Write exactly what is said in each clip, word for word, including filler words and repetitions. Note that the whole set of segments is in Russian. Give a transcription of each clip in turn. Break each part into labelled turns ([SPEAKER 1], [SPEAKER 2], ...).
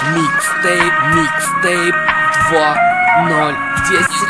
[SPEAKER 1] Микстейп, микстейп два ноль десять.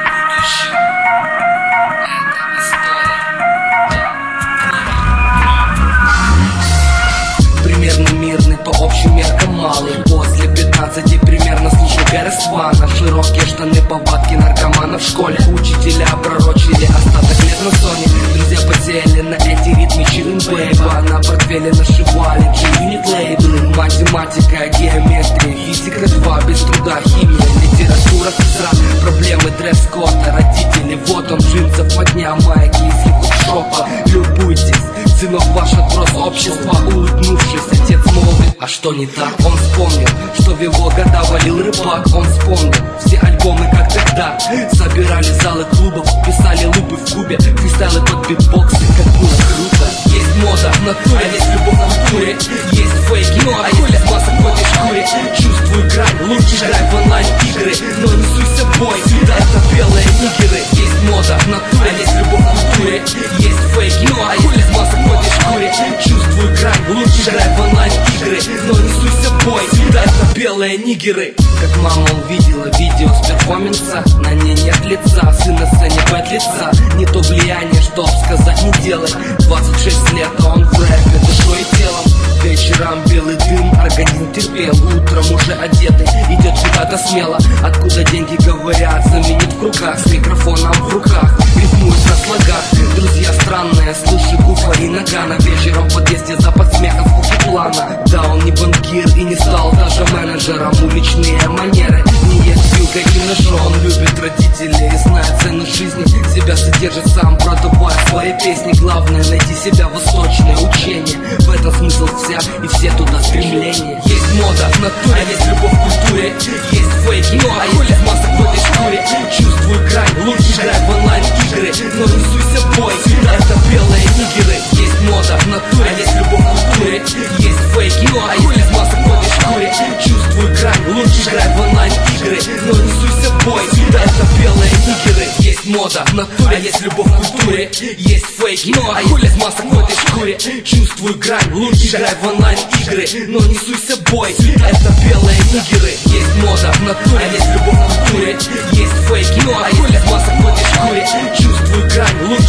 [SPEAKER 1] Примерно мирный, по общим меркам малый. После пятнадцати примерно слушай Гаррисвана. Широкие штаны, повадки наркомана в школе. Учителя пророчили остаток лет на соне. Друзья потели на эти ритмы chillin' бейба. На портфеле нашивали G-Unit лейблы. Математика, геометрия, физика два. Без труда химия, литература физра. Проблемы дресс-кода, родители. Вот он, джинсов по дня, майки из хип-хоп-шопа. Любуйтесь, сынок ваш отброс общества. Улыбнувшись, отец молвит: а что не так? Он вспомнил, что в его года валил рыбак. Он вспомнил все альбомы, как тогда. Собирали залы клубов, писали лупы в кубе. Фристайлы под битбоксы, как было круто. Есть мода в натуре, а есть любовь в натуре. Есть фейки, ну а есть масса в этой шкуре. Чувствую грань, лучше играй в онлайн-игры. Но не суйся, бой, сюда это белые нигеры. Есть мода в натуре, а есть любовь в натуре. Есть фейки, ну а есть масса в этой шкуре. Чувствую грань, лучше играй в онлайн-игры. Но не суйся, бой, сюда это белые нигеры. Как мама увидела видео с перформанса, на ней нет лица, сын на сцене бэт лица. Не то влияние, чтоб сказать не делай. Двадцать шесть лет, а он в рэпе душой и телом. Вечером белый дым, организм терпел. Утром уже одетый, идет куда-то смело. Откуда деньги говорят, заменит в руках. С микрофоном в руках, рифмует на слогах. Друзья странные, слушай Гуфа и Нагана. Вечером в подъезде запад смеха, звуки плана. Да, он не банкир и не стал даже менеджером. Уличные манеры, не ест вилкой и ножом. Он любит родителей и знает цену жизни. Себя содержит сам, продавая свои песни. Главное найти себя, восточное учение. В этом смысл вся и все туда стремления. Есть мода в натуре, а есть любовь в культуре. Есть фейки, ну а есть масса в этой шкуре. Чувствую грань, лучше играй в онлайн-игры. Но не суйся, бой, сюда это белые нигеры. Есть мода в натуре, а есть любовь в культуре. Есть фейки, ну а есть масса в этой шкуре. Чувствую грань, лучше играй в онлайн-игры. Но не суйся, бой, сюда это белые нигеры. Есть мода в натуре, а есть любовь в культуре. Есть фейки, ну а есть масса в этой шкуре. Чувствую грань, лучше играй в онлайн-игры. Но не суйся, бой, сюда это белые нигеры. Есть мода в натуре, а есть любовь в культуре. Есть фейки, ну а есть масса в этой шкуре. Чувствую грань, лучше